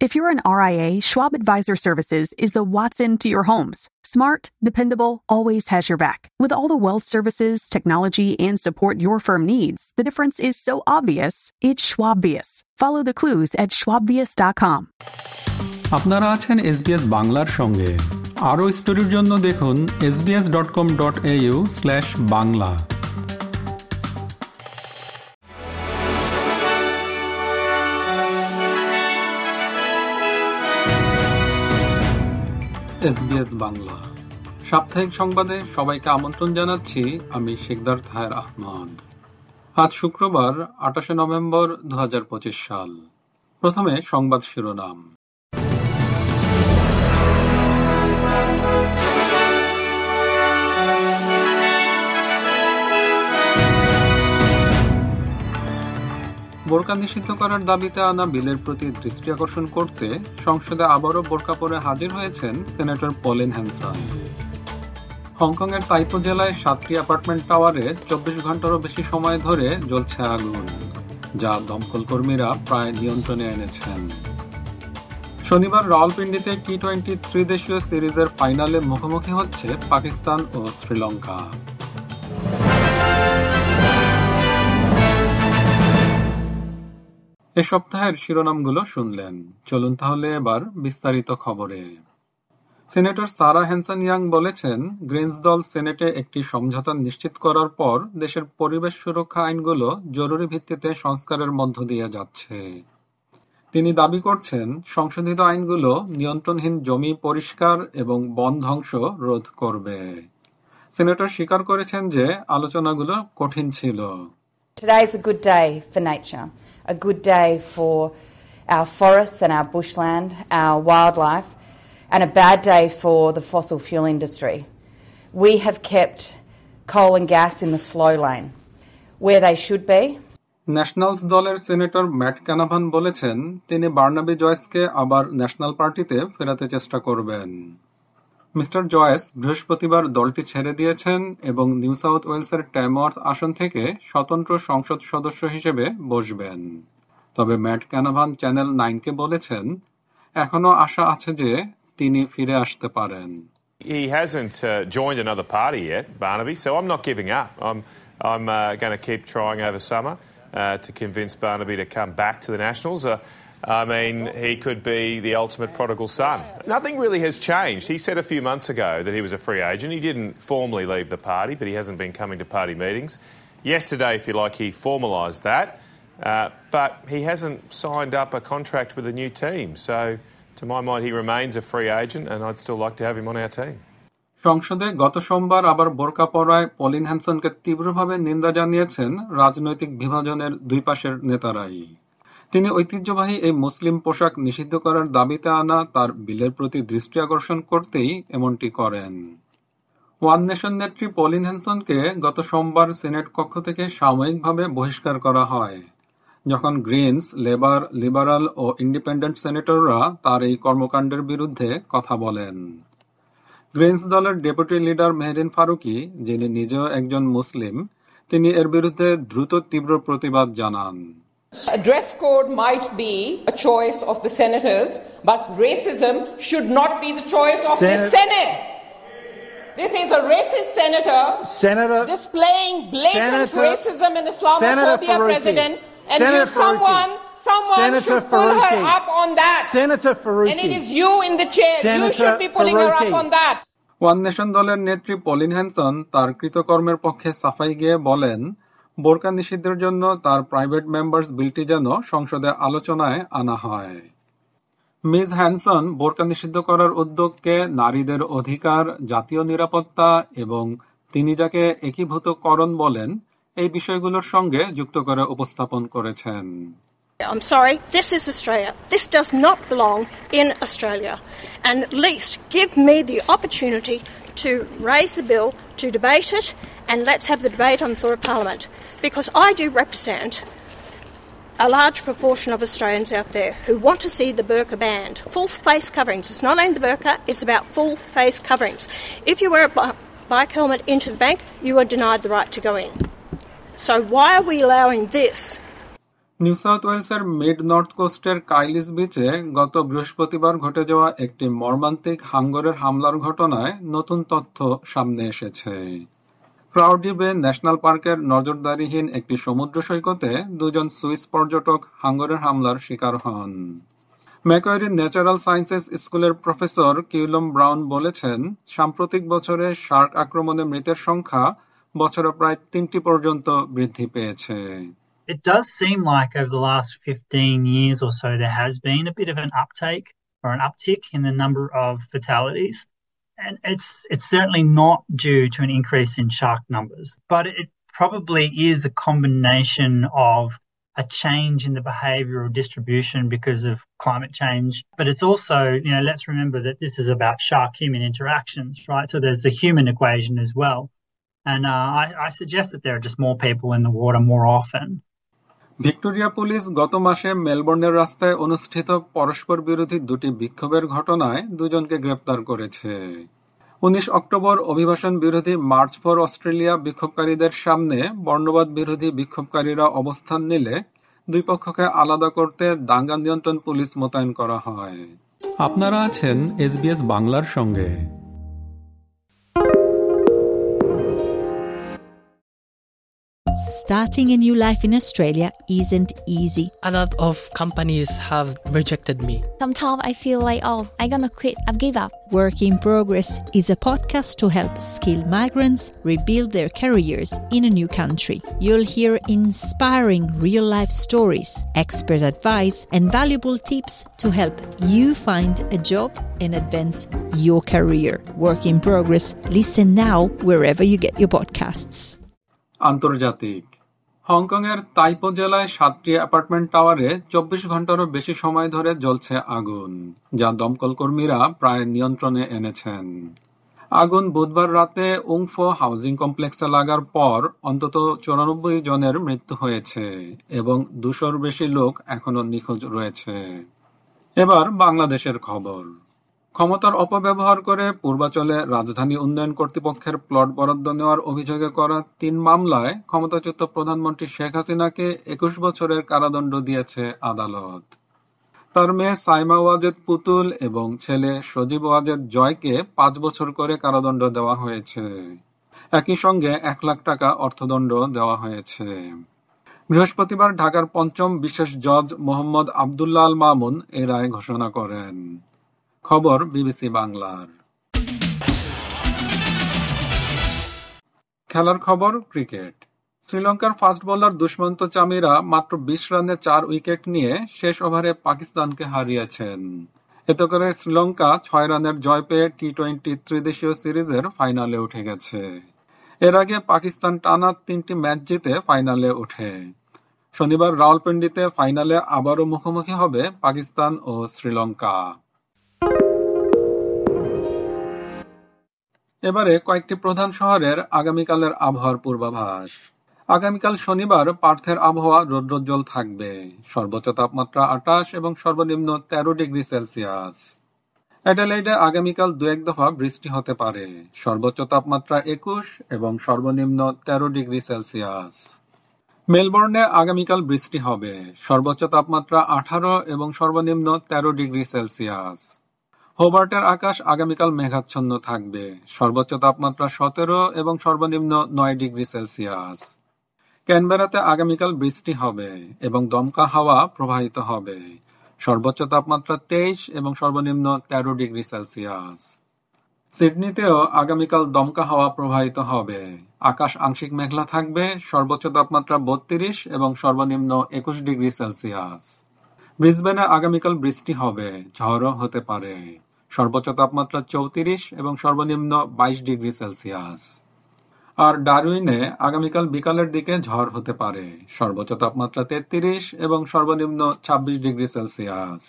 If you're an RIA, Schwab Advisor Services is the Watson to your homes. Smart, dependable, always has your back. With all the wealth services, technology, and support your firm needs, the difference is so obvious, it's Schwabvius. Follow the clues at schwabvius.com. আপনারা আছেন SBS বাংলার সঙ্গে। আরও স্টোরির জন্য দেখুন sbs.com.au/bangla। SBS Bangla সাপ্তাহিক সংবাদে সবাইকে আমন্ত্রণ জানাচ্ছি। আমি শিকদার তাহের আহমদ। আজ শুক্রবার 28 নভেম্বর 2025 সাল। প্রথমে সংবাদ শিরোনাম। বোরকা নিষিদ্ধ করার দাবিতে আনা বিলের প্রতি দৃষ্টি আকর্ষণ করতে সংসদে আবারও বোরকা পরে হাজির হয়েছেন সেনেটর পলিন হ্যানসন। হংকংয়ের তাইপো জেলায় 7টি অ্যাপার্টমেন্ট টাওয়ারে 24 ঘন্টারও বেশি সময় ধরে জ্বলছে আগুন, যা দমকল কর্মীরা প্রায় নিয়ন্ত্রণে এনেছেন। শনিবার রাওয়ালপিন্ডিতে টি-20 ত্রিদেশীয় সিরিজের ফাইনালে মুখোমুখি হচ্ছে পাকিস্তান ও শ্রীলঙ্কা। এ সপ্তাহের শিরোনামগুলো শুনলেন। চলুন তাহলে এবার বিস্তারিত খবরে। সেনেটর সারা হ্যানসন ইয়াং বলেছেন, গ্রিনস দল সেনেটে একটি সমঝোতা নিশ্চিত করার পর দেশের পরিবেশ সুরক্ষা আইনগুলো জরুরি ভিত্তিতে সংস্কারের মধ্য দিয়ে যাচ্ছে। তিনি দাবি করছেন, সংশোধিত আইনগুলো নিয়ন্ত্রণহীন জমি পরিষ্কার এবং বন ধ্বংস রোধ করবে। সেনেটর স্বীকার করেছেন যে আলোচনাগুলো কঠিন ছিল। Today is a good day for nature, a good day for our forests and our bushland, our wildlife, and a bad day for the fossil fuel industry. We have kept coal and gas in the slow lane, where they should be. Nationals দলের senator Matt Canavan বলেছেন, তিনি Bernabéu জয়েসকে আবার national পার্টিতে ফেরাতে চেষ্টা করবেন। Mister Joyce বৃহস্পতিবার দলটি ছেড়ে দিয়েছেন এবং নিউ সাউথ ওয়েলসের ট্যামওয়ার্থ আসন থেকে স্বতন্ত্র সংসদ সদস্য হিসেবে বসবেন। তবে ম্যাট ক্যানাভান চ্যানেল 9-কে বলেছেন, এখনো আশা আছে যে তিনি ফিরে আসতে পারেন। He hasn't joined another party yet, Barnaby, so I'm not giving up. I'm going to keep trying over summer to convince Barnaby to come back to the Nationals. I mean, he could be the ultimate prodigal son. Nothing really has changed. He said a few months ago that he was a free agent. He didn't formally leave the party, but he hasn't been coming to party meetings. Yesterday, if you like, he formalised that, but he hasn't signed up a contract with a new team. So, to my mind, he remains a free agent, and I'd still like to have him on our team. সংসদে গত সোমবার আবার বোরকা পরায় Pauline হ্যানসনকে তীব্রভাবে নিন্দা জানিয়েছেন রাজনৈতিক বিভাজনের দুই পাশের নেতারাই। তিনি ঐতিহ্যবাহী এই মুসলিম পোশাক নিষিদ্ধ করার দাবিতে আনা তার বিলের প্রতি দৃষ্টি আকর্ষণ করতেই এমনটি করেন। ওয়ান নেশন নেত্রী পলিন হ্যানসনকে গত সোমবার সিনেট কক্ষ থেকে সাময়িকভাবে বহিষ্কার করা হয়, যখন গ্রিনস, লেবার, লিবারাল ও ইন্ডিপেন্ডেন্ট সেনেটররা তার এই কর্মকাণ্ডের বিরুদ্ধে কথা বলেন। গ্রিনস দলের ডেপুটি লিডার মেহরিন ফারুকি, যিনি নিজেও একজন মুসলিম, তিনি এর বিরুদ্ধে দ্রুত তীব্র প্রতিবাদ জানান। A dress code might be a choice of the senators, but racism should not be the choice of the Senate. This is a racist senator displaying blatant racism and Islamophobia, President, and someone should pull her up on that. Senator Faruqi. And it is you in the chair. You should be pulling her up on that. One Nation দলের নেত্রী Pauline Hanson তার কৃতকর্মের পক্ষে সাফাই গিয়ে বলেন, বোরকা নিষিদ্ধের জন্য তার প্রাইভেট মেম্বার্স বিলটি যেন সংসদে আলোচনায় আনা হয়। মিস হ্যানসন বোরকা নিষিদ্ধ করার উদ্যোগকে নারীদের অধিকার, জাতীয় নিরাপত্তা এবং তিনি যাকে একীভূতকরণ বলেন, এই বিষয়গুলোর সঙ্গে যুক্ত করে উপস্থাপন করেছেন। I'm sorry, this is Australia. This does not belong in Australia. And at least give me the opportunity to raise the bill, to debate it, and let's have the debate on the floor of Parliament. Because I do represent a large proportion of Australians out there who want to see the burqa banned. Full face coverings. It's not only the burqa, it's about full face coverings. If you wear a bike helmet into the bank, you are denied the right to go in. So why are we allowing this? New South ওয়েলসের Mid North কোস্টের Kylie's বিচে গত বৃহস্পতিবার ঘটে যাওয়া একটি মর্মান্তিক হাঙ্গরের হামলার ঘটনায় নতুন তথ্য সামনে এসেছে। ক্রাউডি বে ন্যাশনাল পার্কের নজরদারিহীন একটি সমুদ্র সৈকতে দুজন সুইস পর্যটক হাঙ্গরের হামলার শিকার হন। ম্যাকোয়ারি ন্যাচারাল সায়েন্সেস স্কুলের প্রফেসর কিউলম ব্রাউন বলেছেন, সাম্প্রতিক বছরে শার্ক আক্রমণে মৃতের সংখ্যা বছরে প্রায় 3টি পর্যন্ত বৃদ্ধি পেয়েছে। It does seem like over the last 15 years or so there has been a bit of an uptake or an uptick in the number of fatalities. And it's certainly not due to an increase in shark numbers, but it probably is a combination of a change in the behavioural distribution because of climate change. But it's also, let's remember that this is about shark-human interactions, right? So there's the human equation as well. And I suggest that there are just more people in the water more often. Victoria police গত মাসে মেলবোর্নের রাস্তায় অনুষ্ঠিত পরস্পর বিরোধী দুটি বিক্ষোভের ঘটনায় দুজনকে গ্রেপ্তার করেছে। 19 অক্টোবর অভিবাসন বিরোধী মার্চ ফর অস্ট্রেলিয়া বিক্ষোভকারীদের সামনে বর্ণবাদ বিরোধী বিক্ষোভকারীরা অবস্থান নিলে দুই পক্ষকে আলাদা করতে দাঙ্গা নিয়ন্ত্রণ পুলিশ মোতায়েন করা হয়। আপনারা আছেন SBS বাংলার সঙ্গে। Starting a new life in Australia isn't easy. A lot of companies have rejected me. Sometimes I feel like, I'm gonna quit, I've give up. Work in Progress is a podcast to help skilled migrants rebuild their careers in a new country. You'll hear inspiring real-life stories, expert advice, and valuable tips to help you find a job and advance your career. Work in Progress. Listen now wherever you get your podcasts. আন্তর্জাতিক। হংকংয়ের তাইপো জেলায় 7টি apartment টাওয়ারে 24 ঘন্টারও বেশি সময় ধরে জ্বলছে আগুন, যা দমকল কর্মীরা প্রায় নিয়ন্ত্রণে এনেছেন। আগুন বুধবার রাতে উংফো হাউজিং কমপ্লেক্সে লাগার পর অন্তত 94 জনের মৃত্যু হয়েছে এবং 200-র বেশি লোক এখনো নিখোঁজ রয়েছে। এবার বাংলাদেশের খবর। ক্ষমতার অপব্যবহার করে পূর্বাঞ্চলে রাজধানী উন্নয়ন কর্তৃপক্ষের প্লট বরাদ্দ নেওয়ার অভিযোগে করা 3 মামলায় ক্ষমতাচ্যুত প্রধানমন্ত্রী শেখ হাসিনাকে 21 বছরের কারাদণ্ড দিয়েছে আদালত। তার মেয়ে সাইমা ওয়াজেদ পুতুল এবং ছেলে সজীব ওয়াজেদ জয়কে 5 বছর করে কারাদণ্ড দেওয়া হয়েছে। একই সঙ্গে 1 লাখ টাকা অর্থদণ্ড দেওয়া হয়েছে। বৃহস্পতিবার ঢাকার 5ম বিশেষ জজ মোহাম্মদ আবদুল্লাহ আল মামুন এই রায় ঘোষণা করেন। খবর বিবিসি বাংলার। খেলার খবর ক্রিকেট। শ্রীলঙ্কার ফাস্ট বোলার দুষ্মন্ত চামিরা মাত্র 20 রানে 4 উইকেট নিয়ে শেষ ওভারে পাকিস্তানকে হারিয়েছেন। এতে করে শ্রীলঙ্কা 6 রানের জয় পেয়ে টি-20 ত্রিদেশীয় সিরিজের ফাইনালে উঠে গেছে। এর আগে পাকিস্তান টানা 3টি ম্যাচ জিতে ফাইনালে ওঠে। শনিবার রাওয়ালপিন্ডিতে ফাইনালে আবারও মুখোমুখি হবে পাকিস্তান ও শ্রীলঙ্কা। এবারে কয়েকটি প্রধান শহরের আগামীকালের আবহাওয়ার পূর্বাভাস। আগামীকাল শনিবার পার্থের আবহাওয়া রৌদ্রোজ্জ্বল থাকবে। সর্বোচ্চ তাপমাত্রা 28 এবং সর্বনিম্ন 13 ডিগ্রি সেলসিয়াস। অ্যাডিলেইডে আগামীকাল 2-1 দফা বৃষ্টি হতে পারে। সর্বোচ্চ তাপমাত্রা 21 এবং সর্বনিম্ন 13 ডিগ্রি সেলসিয়াস। মেলবোর্নে আগামীকাল বৃষ্টি হবে। সর্বোচ্চ তাপমাত্রা 18 এবং সর্বনিম্ন 13 ডিগ্রি সেলসিয়াস। হোবার্টের আকাশ আগামীকাল মেঘাচ্ছন্ন থাকবে। সর্বোচ্চ তাপমাত্রা 17 এবং সর্বনিম্ন 9 ডিগ্রি সেলসিয়াস। ক্যানবেরাতে আগামীকাল বৃষ্টি হবে এবং দমকা হাওয়া প্রবাহিত হবে। সর্বোচ্চ তাপমাত্রা 23 এবং সর্বনিম্ন 13 ডিগ্রি সেলসিয়াস। সিডনিতেও আগামীকাল দমকা হাওয়া প্রবাহিত হবে। আকাশ আংশিক মেঘলা থাকবে। সর্বোচ্চ তাপমাত্রা 32 এবং সর্বনিম্ন 21 ডিগ্রি সেলসিয়াস। ব্রিসবেনে আগামীকাল বৃষ্টি হবে, ঝড়ও হতে পারে। সর্বোচ্চ তাপমাত্রা 34 এবং সর্বনিম্ন 22 ডিগ্রি সেলসিয়াস। আর ডারউইনে আগামীকাল বিকালের দিকে ঝড় হতে পারে। সর্বোচ্চ তাপমাত্রা 33 এবং সর্বনিম্ন 26 ডিগ্রি সেলসিয়াস।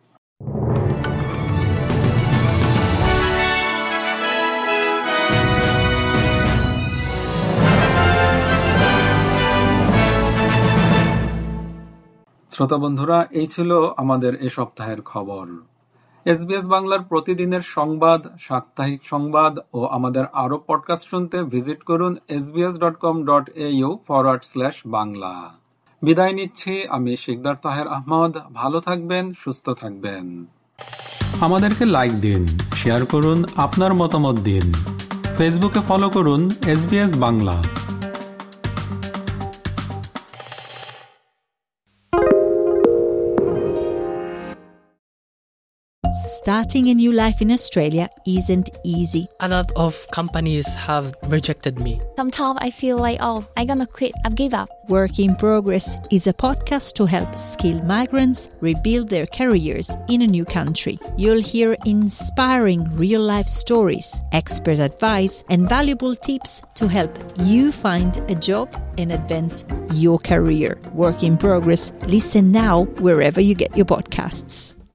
শ্রোতা বন্ধুরা, এই ছিল আমাদের এ সপ্তাহের খবর। SBS বাংলার প্রতিদিনের সংবাদ, সাপ্তাহিক সংবাদ ও আমাদের আরো পডকাস্ট শুনতে ভিজিট করুন sbs.com.au/বাংলা। বিদায় নিচ্ছি আমি শিকদার তাহের আহমদ। ভালো থাকবেন, সুস্থ থাকবেন। আমাদেরকে লাইক দিন, শেয়ার করুন, আপনার মতামত দিন। ফেসবুকে ফলো করুন SBS Bangla. Starting a new life in Australia isn't easy. A lot of companies have rejected me. Sometimes I feel like, I'm gonna quit, I've give up. Work in Progress is a podcast to help skilled migrants rebuild their careers in a new country. You'll hear inspiring real-life stories, expert advice, and valuable tips to help you find a job and advance your career. Work in Progress. Listen now wherever you get your podcasts.